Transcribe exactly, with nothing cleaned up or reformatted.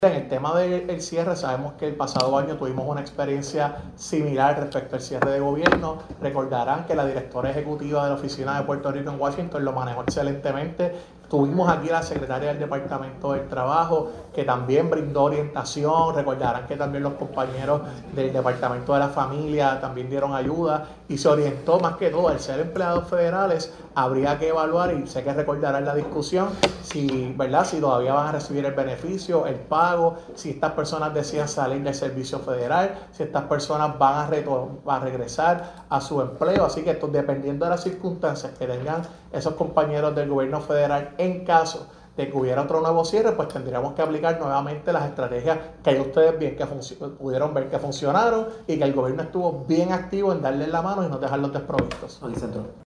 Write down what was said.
En el tema del cierre, sabemos que el pasado año tuvimos una experiencia similar respecto al cierre de gobierno. Recordarán que la directora ejecutiva de la Oficina de Puerto Rico en Washington lo manejó excelentemente. Tuvimos aquí a la secretaria del Departamento del Trabajo, que también brindó orientación. Recordarán que también los compañeros del Departamento de la Familia también dieron ayuda y se orientó más que todo. Al ser empleados federales, habría que evaluar, y sé que recordarán la discusión, si, ¿verdad? si todavía van a recibir el beneficio, el pago, si estas personas decían salir del servicio federal, si estas personas van a, retor- a regresar a su empleo. Así que esto, dependiendo de las circunstancias que tengan esos compañeros del gobierno federal, en caso de que hubiera otro nuevo cierre, pues tendríamos que aplicar nuevamente las estrategias que ustedes bien que func- pudieron ver que funcionaron y que el gobierno estuvo bien activo en darles la mano y no dejarlos desprovistos.